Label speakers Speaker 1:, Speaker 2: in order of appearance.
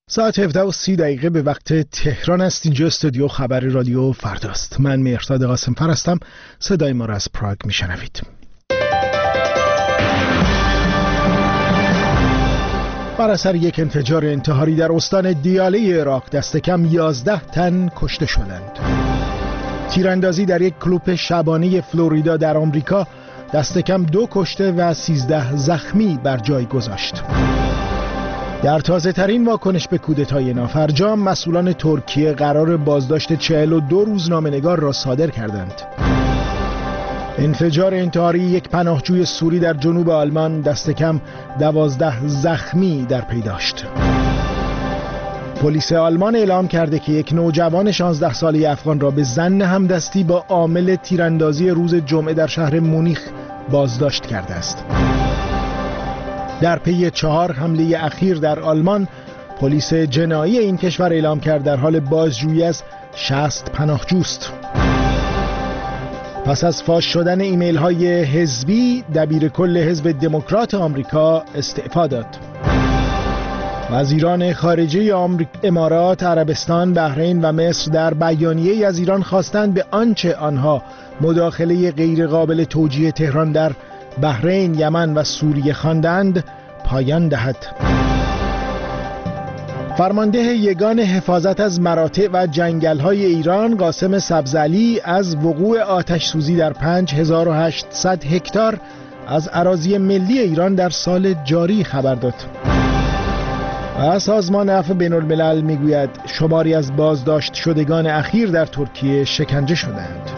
Speaker 1: ساعت 17:30 به وقت تهران است. اینجا استودیو خبر رادیو فرداست. من مهرداد قاسم‌فر هستم. صدای ما را از پراگ میشنوید. بر اثر یک انفجار انتحاری در استان دیاله عراق دست کم 11 تن کشته شدند. تیراندازی در یک کلوپ شبانه فلوریدا در آمریکا دست کم 2 کشته و 13 زخمی بر جای گذاشت. در تازه ترین واکنش به کودتای نافرجام مسئولان ترکیه قرار بازداشت 42 روزنامه‌نگار را صادر کردند. انفجار انتحاری یک پناهجوی سوری در جنوب آلمان دست کم 12 زخمی در پی داشت. پلیس آلمان اعلام کرده که یک نوجوان 16 ساله افغان را به ظن همدستی با عامل تیراندازی روز جمعه در شهر مونیخ بازداشت کرده است. در پی 4 حمله اخیر در آلمان، پلیس جنایی این کشور اعلام کرد در حال بازجویی از 60 پناهجوست. پس از فاش شدن ایمیل های حزبی، دبیر کل حزب دموکرات آمریکا استعفا داد. وزیران خارجه امارات، عربستان، بحرین و مصر در بیانیه‌ای از ایران خواستند به آنچه آنها مداخله غیرقابل توجیه تهران در بحرین، یمن و سوریه خواندند پایان دهد. فرمانده یگان حفاظت از مراتع و جنگل‌های ایران قاسم سبزعلی از وقوع آتش سوزی در 5800 هکتار از اراضی ملی ایران در سال جاری خبر داد. و سازمان عفو بین‌الملل میگوید شماری از بازداشت شدگان اخیر در ترکیه شکنجه شدند.